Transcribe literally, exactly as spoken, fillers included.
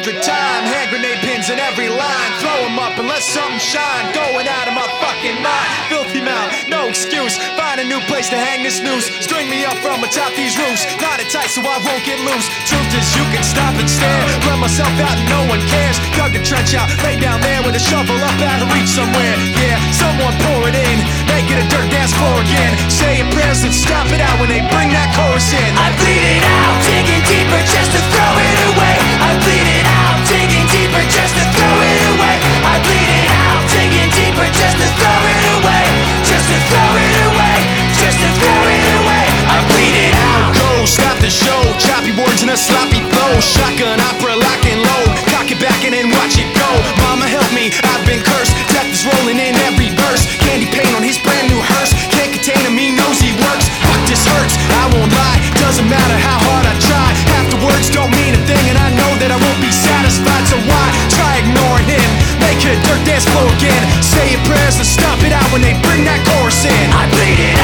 hundred time. Hand grenade pins in every line. Throw them up and let something shine. Going out of my fucking mind. Filthy mouth, no excuse. Find a new place to hang this noose. String me up from atop these roofs. Knot it tight so I won't get loose. Truth is you can stop and stare. Let myself out and no one cares. Dug the trench out, lay down there with a shovel up out of reach somewhere. Yeah, someone pour it in. Make it a dirt dance floor again. Say your prayers and stop it out when they bring that chorus in. I bleed it out, digging deeper just to throw it away. I bleed it out, digging deeper just to throw it away. I bleed it out, digging deeper just to throw it away. Just to throw it away, just to throw it away. I bleed it out. Go, stop the show. Choppy words and a sloppy flow. Shotgun opera, lock and load. Cock it back and then watch it go. Mama help me, I've been cursed. Death is rolling in every verse. Candy paint on his brand new hearse. Can't contain him, he knows he works. Fuck, this hurts, I won't lie. Doesn't matter how hard I try. Half the words don't mean a thing, and I know that I won't be satisfied. So why try ignoring him? Make it a dirt dance floor again. Say your prayers and stop it out when they bring that chorus in. I bleed it out.